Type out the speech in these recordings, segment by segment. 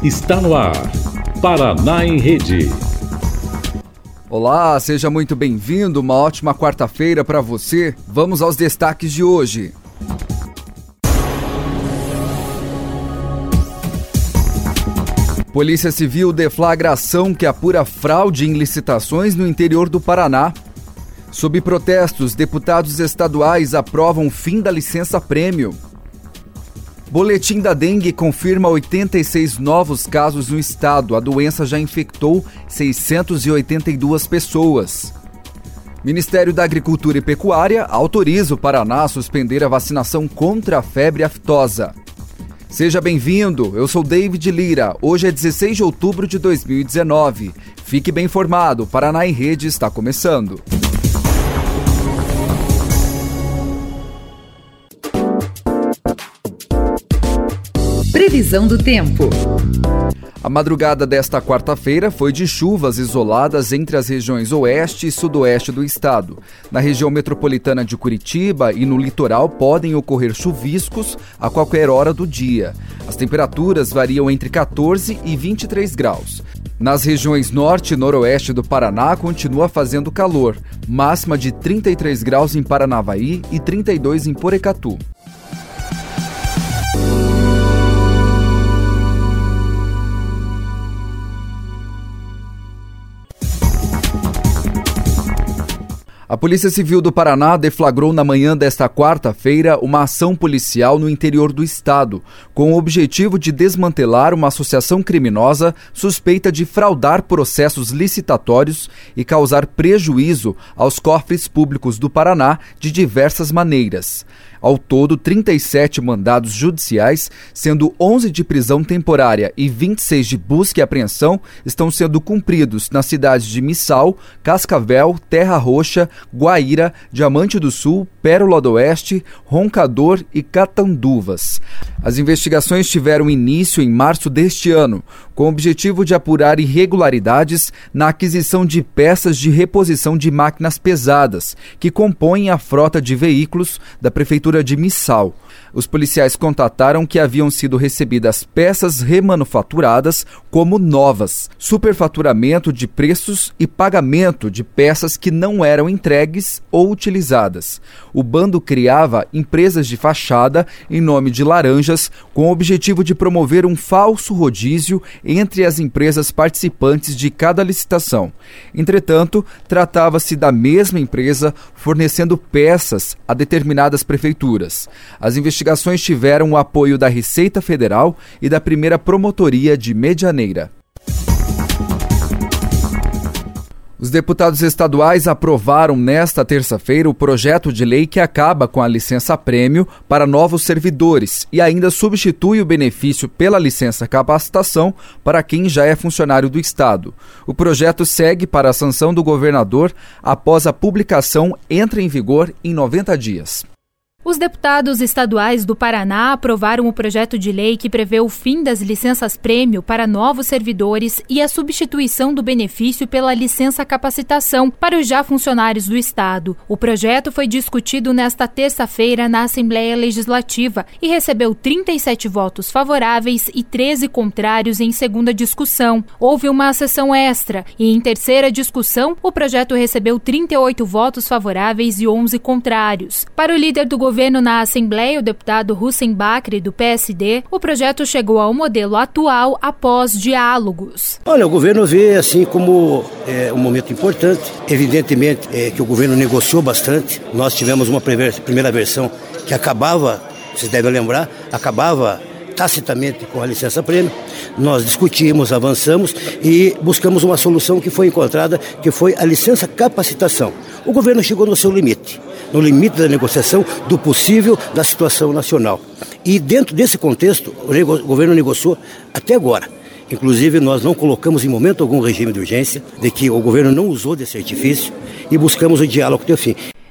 Está no ar, Paraná em Rede. Olá, seja muito bem-vindo, uma ótima quarta-feira para você. Vamos aos destaques de hoje. Polícia Civil deflagra ação que apura fraude em licitações no interior do Paraná. Sob protestos, deputados estaduais aprovam o fim da licença-prêmio. Boletim da dengue confirma 86 novos casos no estado. A doença já infectou 682 pessoas. Ministério da Agricultura e Pecuária autoriza o Paraná a suspender a vacinação contra a febre aftosa. Seja bem-vindo, eu sou David Lira. Hoje é 16 de outubro de 2019. Fique bem informado, Paraná em Rede está começando. Previsão do tempo. A madrugada desta quarta-feira foi de chuvas isoladas entre as regiões oeste e sudoeste do estado. Na região metropolitana de Curitiba e no litoral podem ocorrer chuviscos a qualquer hora do dia. As temperaturas variam entre 14 e 23 graus. Nas regiões norte e noroeste do Paraná continua fazendo calor, máxima de 33 graus em Paranavaí e 32 em Porecatu. A Polícia Civil do Paraná deflagrou na manhã desta quarta-feira uma ação policial no interior do estado, com o objetivo de desmantelar uma associação criminosa suspeita de fraudar processos licitatórios e causar prejuízo aos cofres públicos do Paraná de diversas maneiras. Ao todo, 37 mandados judiciais, sendo 11 de prisão temporária e 26 de busca e apreensão, estão sendo cumpridos nas cidades de Missal, Cascavel, Terra Roxa, Guaíra, Diamante do Sul, Pérola do Oeste, Roncador e Catanduvas. As investigações tiveram início em março deste ano, com o objetivo de apurar irregularidades na aquisição de peças de reposição de máquinas pesadas, que compõem a frota de veículos da Prefeitura de Missal. Os policiais constataram que haviam sido recebidas peças remanufaturadas como novas, superfaturamento de preços e pagamento de peças que não eram entregues ou utilizadas. O bando criava empresas de fachada em nome de laranjas com o objetivo de promover um falso rodízio entre as empresas participantes de cada licitação. Entretanto, tratava-se da mesma empresa fornecendo peças a determinadas prefeituras. As investigações tiveram o apoio da Receita Federal e da primeira Promotoria de Medianeira. Os deputados estaduais aprovaram nesta terça-feira o projeto de lei que acaba com a licença-prêmio para novos servidores e ainda substitui o benefício pela licença-capacitação para quem já é funcionário do Estado. O projeto segue para a sanção do governador após a publicação entra em vigor em 90 dias. Os deputados estaduais do Paraná aprovaram o projeto de lei que prevê o fim das licenças-prêmio para novos servidores e a substituição do benefício pela licença-capacitação para os já funcionários do Estado. O projeto foi discutido nesta terça-feira na Assembleia Legislativa e recebeu 37 votos favoráveis e 13 contrários em segunda discussão. Houve uma sessão extra e, em terceira discussão, o projeto recebeu 38 votos favoráveis e 11 contrários. Para o líder do governo na Assembleia, o deputado Hussein Bakri, do PSD, o projeto chegou ao modelo atual após diálogos. Olha, o governo vê assim como um momento importante. Evidentemente que o governo negociou bastante. Nós tivemos uma primeira versão que acabava, vocês devem lembrar, acabava tacitamente com a licença-prêmio. Nós discutimos, avançamos e buscamos uma solução que foi encontrada, que foi a licença-capacitação. O governo chegou no seu limite, no limite da negociação do possível da situação nacional. E dentro desse contexto, o governo negociou até agora. Inclusive, nós não colocamos em momento algum regime de urgência, de que o governo não usou desse artifício e buscamos o diálogo até o fim.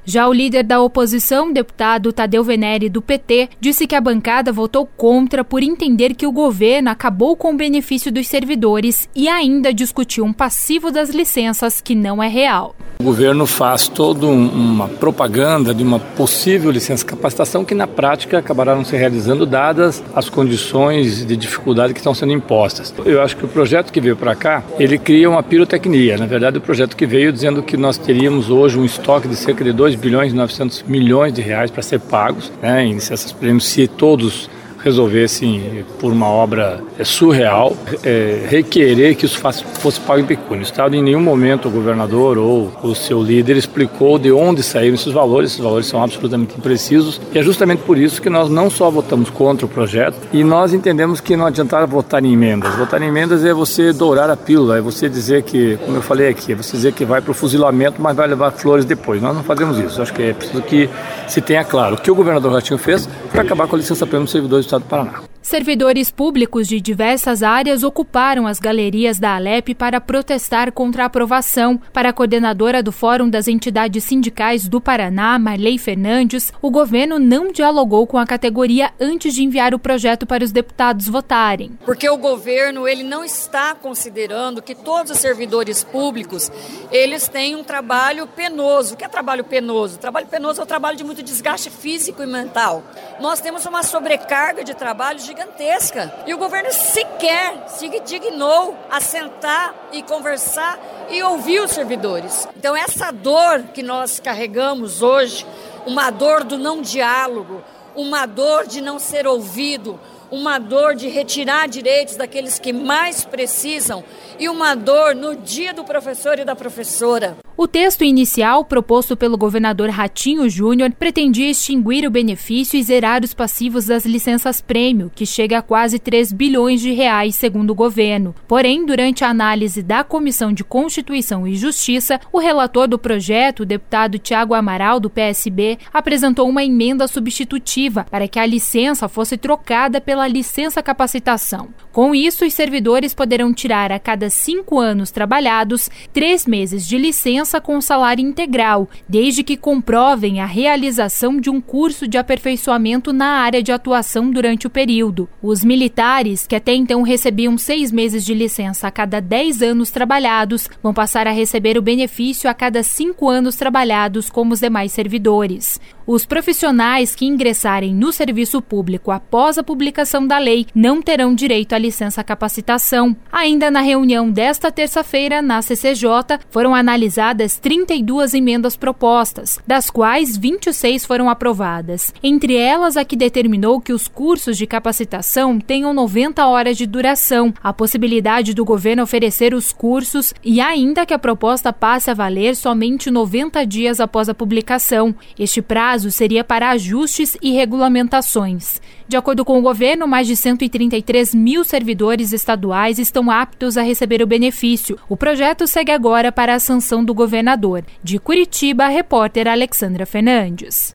Já o líder da oposição, deputado Tadeu Venere, do PT, disse que a bancada votou contra por entender que o governo acabou com o benefício dos servidores e ainda discutiu um passivo das licenças que não é real. O governo faz toda uma propaganda de uma possível licença capacitação que na prática acabará não se realizando dadas as condições de dificuldade que estão sendo impostas. Eu acho que o projeto que veio para cá, ele cria uma pirotecnia. Na verdade, o projeto que veio dizendo que nós teríamos hoje um estoque de cerca de 2 bilhões e 900 milhões de reais para ser pagos, em licenças prêmios, se todos resolvessem por uma obra surreal, requerer que isso fosse pago em pecúnia. O Estado, em nenhum momento, o governador ou o seu líder explicou de onde saíram esses valores são absolutamente imprecisos, e é justamente por isso que nós não só votamos contra o projeto, e nós entendemos que não adianta votar em emendas. Votar em emendas é você dourar a pílula, é você dizer que, como eu falei aqui, é você dizer que vai para o fuzilamento, mas vai levar flores depois. Nós não fazemos isso. Acho que é preciso que se tenha claro. O que o governador Ratinho fez foi acabar com a licença prêmio dos servidores do Estado do Paraná. Servidores públicos de diversas áreas ocuparam as galerias da Alep para protestar contra a aprovação. Para a coordenadora do Fórum das Entidades Sindicais do Paraná, Marley Fernandes, o governo não dialogou com a categoria antes de enviar o projeto para os deputados votarem. Porque o governo ele não está considerando que todos os servidores públicos eles têm um trabalho penoso. O que é trabalho penoso? Trabalho penoso é o trabalho de muito desgaste físico e mental. Nós temos uma sobrecarga de trabalho gigantesca e o governo sequer se dignou a sentar e conversar e ouvir os servidores. Então essa dor que nós carregamos hoje, uma dor do não diálogo, uma dor de não ser ouvido, uma dor de retirar direitos daqueles que mais precisam e uma dor no dia do professor e da professora. O texto inicial, proposto pelo governador Ratinho Júnior, pretendia extinguir o benefício e zerar os passivos das licenças-prêmio, que chega a quase 3 bilhões de reais, segundo o governo. Porém, durante a análise da Comissão de Constituição e Justiça, o relator do projeto, o deputado Tiago Amaral, do PSB, apresentou uma emenda substitutiva para que a licença fosse trocada pela licença capacitação. Com isso, os servidores poderão tirar a cada 5 anos trabalhados 3 meses de licença com salário integral, desde que comprovem a realização de um curso de aperfeiçoamento na área de atuação durante o período. Os militares, que até então recebiam 6 meses de licença a cada 10 anos trabalhados, vão passar a receber o benefício a cada 5 anos trabalhados como os demais servidores. Os profissionais que ingressarem no serviço público após a publicação da lei não terão direito à licença capacitação. Ainda na reunião desta terça-feira, na CCJ, foram analisadas 32 emendas propostas, das quais 26 foram aprovadas. Entre elas, a que determinou que os cursos de capacitação tenham 90 horas de duração, a possibilidade do governo oferecer os cursos e ainda que a proposta passe a valer somente 90 dias após a publicação. Este prazo seria para ajustes e regulamentações. De acordo com o governo, mais de 133 mil servidores estaduais estão aptos a receber o benefício. O projeto segue agora para a sanção do governador. De Curitiba, a repórter Alexandra Fernandes.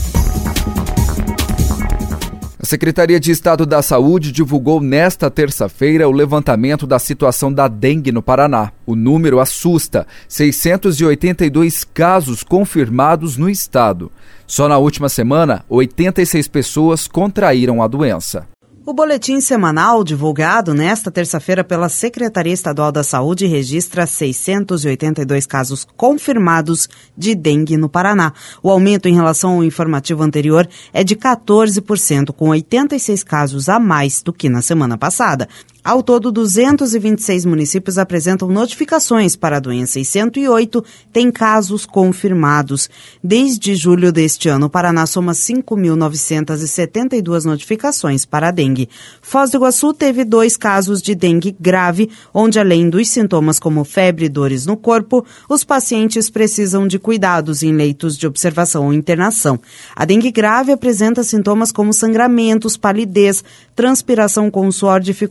A Secretaria de Estado da Saúde divulgou nesta terça-feira o levantamento da situação da dengue no Paraná. O número assusta: 682 casos confirmados no estado. Só na última semana, 86 pessoas contraíram a doença. O boletim semanal divulgado nesta terça-feira pela Secretaria Estadual da Saúde registra 682 casos confirmados de dengue no Paraná. O aumento em relação ao informativo anterior é de 14%, com 86 casos a mais do que na semana passada. Ao todo, 226 municípios apresentam notificações para a doença e 108 têm casos confirmados. Desde julho deste ano, o Paraná soma 5.972 notificações para a dengue. Foz do Iguaçu teve 2 casos de dengue grave, onde além dos sintomas como febre e dores no corpo, os pacientes precisam de cuidados em leitos de observação ou internação. A dengue grave apresenta sintomas como sangramentos, palidez, transpiração com suor, dificuldade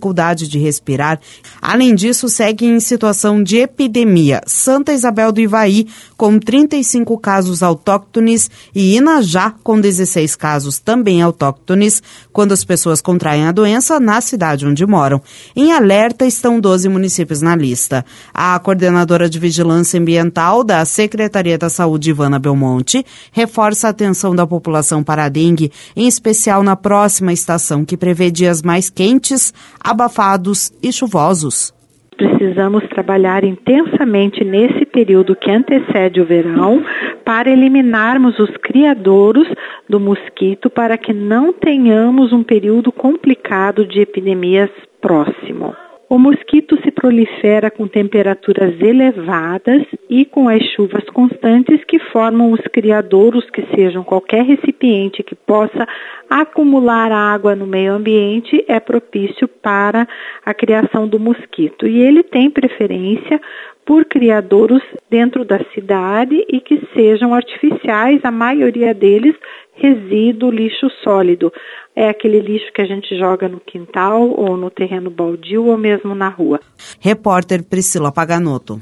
dificuldade de respirar. Além disso, segue em situação de epidemia Santa Isabel do Ivaí, com 35 casos autóctones, e Inajá, com 16 casos também autóctones, quando as pessoas contraem a doença na cidade onde moram. Em alerta estão 12 municípios na lista. A coordenadora de Vigilância Ambiental da Secretaria da Saúde, Ivana Belmonte, reforça a atenção da população para a dengue, em especial na próxima estação, que prevê dias mais quentes, abafados e chuvosos. Precisamos trabalhar intensamente nesse período que antecede o verão para eliminarmos os criadouros do mosquito, para que não tenhamos um período complicado de epidemias próximo. O mosquito se prolifera com temperaturas elevadas e com as chuvas constantes que formam os criadouros, que sejam qualquer recipiente que possa acumular água no meio ambiente, é propício para a criação do mosquito. E ele tem preferência por criadouros dentro da cidade e que sejam artificiais, a maioria deles resíduo, lixo sólido. É aquele lixo que a gente joga no quintal ou no terreno baldio ou mesmo na rua. Repórter Priscila Paganotto.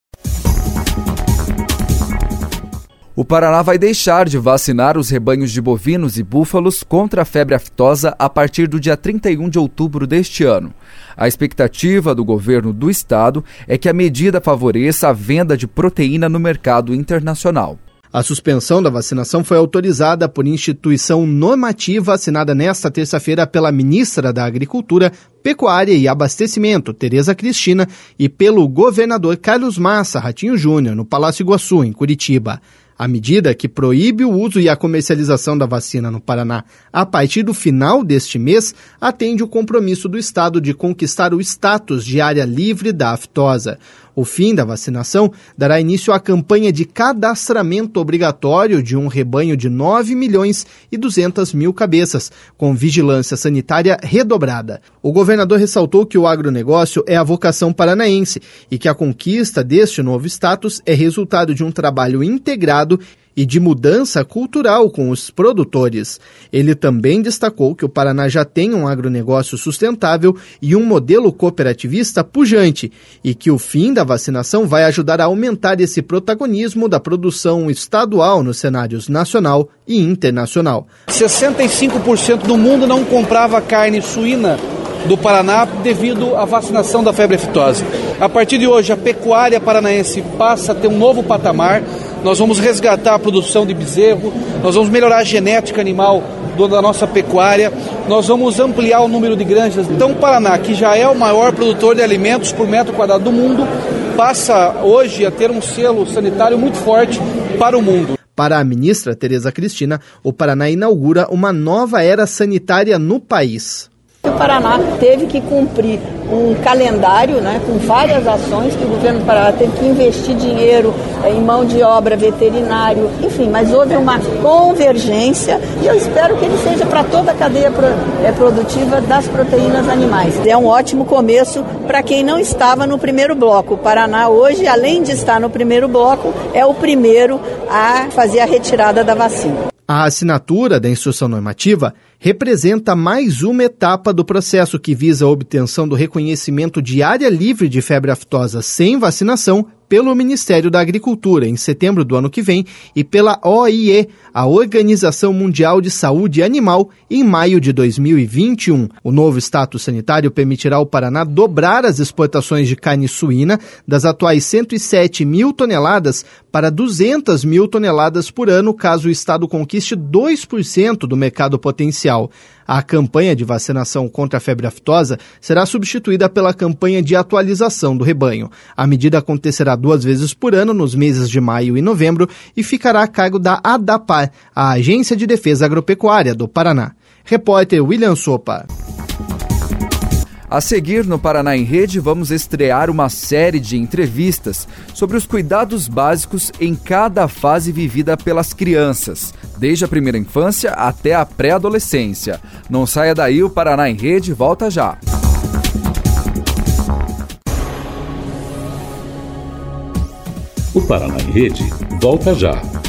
O Paraná vai deixar de vacinar os rebanhos de bovinos e búfalos contra a febre aftosa a partir do dia 31 de outubro deste ano. A expectativa do governo do estado é que a medida favoreça a venda de proteína no mercado internacional. A suspensão da vacinação foi autorizada por instituição normativa assinada nesta terça-feira pela ministra da Agricultura, Pecuária e Abastecimento, Tereza Cristina, e pelo governador Carlos Massa Ratinho Júnior, no Palácio Iguaçu, em Curitiba. A medida, que proíbe o uso e a comercialização da vacina no Paraná a partir do final deste mês, atende o compromisso do Estado de conquistar o status de área livre da aftosa. O fim da vacinação dará início à campanha de cadastramento obrigatório de um rebanho de 9.200.000 cabeças, com vigilância sanitária redobrada. O governador ressaltou que o agronegócio é a vocação paranaense e que a conquista deste novo status é resultado de um trabalho integrado e de mudança cultural com os produtores. Ele também destacou que o Paraná já tem um agronegócio sustentável e um modelo cooperativista pujante e que o fim da vacinação vai ajudar a aumentar esse protagonismo da produção estadual nos cenários nacional e internacional. 65% do mundo não comprava carne suína do Paraná devido à vacinação da febre aftosa. A partir de hoje, a pecuária paranaense passa a ter um novo patamar. Nós vamos resgatar a produção de bezerro, nós vamos melhorar a genética animal da nossa pecuária, nós vamos ampliar o número de granjas. Então o Paraná, que já é o maior produtor de alimentos por metro quadrado do mundo, passa hoje a ter um selo sanitário muito forte para o mundo. Para a ministra Tereza Cristina, o Paraná inaugura uma nova era sanitária no país. O Paraná teve que cumprir um calendário, com várias ações que o governo do Paraná teve que investir dinheiro em mão de obra, veterinário, enfim, mas houve uma convergência e eu espero que ele seja para toda a cadeia produtiva das proteínas animais. É um ótimo começo para quem não estava no primeiro bloco. O Paraná hoje, além de estar no primeiro bloco, é o primeiro a fazer a retirada da vacina. A assinatura da instrução normativa representa mais uma etapa do processo que visa a obtenção do reconhecimento de área livre de febre aftosa sem vacinação pelo Ministério da Agricultura em setembro do ano que vem e pela OIE, a Organização Mundial de Saúde Animal, em maio de 2021. O novo status sanitário permitirá ao Paraná dobrar as exportações de carne suína das atuais 107 mil toneladas para 200 mil toneladas por ano, caso o Estado conquiste 2% do mercado potencial. A campanha de vacinação contra a febre aftosa será substituída pela campanha de atualização do rebanho. A medida acontecerá 2 vezes por ano, nos meses de maio e novembro, e ficará a cargo da ADAPAR, a Agência de Defesa Agropecuária do Paraná. Repórter William Sopa. A seguir, no Paraná em Rede, vamos estrear uma série de entrevistas sobre os cuidados básicos em cada fase vivida pelas crianças, desde a primeira infância até a pré-adolescência. Não saia daí, o Paraná em Rede volta já. O Paraná em Rede volta já.